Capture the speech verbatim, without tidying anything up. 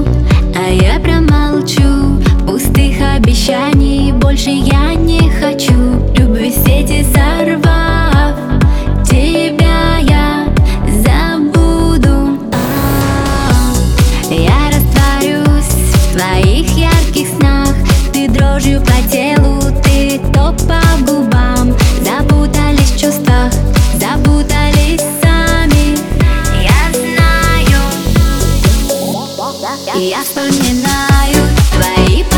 а я промолчу. Пустых обещаний больше я не хочу. Любви сети сорвав, тебя я забуду. Я растворюсь в твоих ярких снах. Ты дрожью по телу, ты топ по губам. Запутались в чувствах, запутались сами. Я знаю, я вспоминаю твои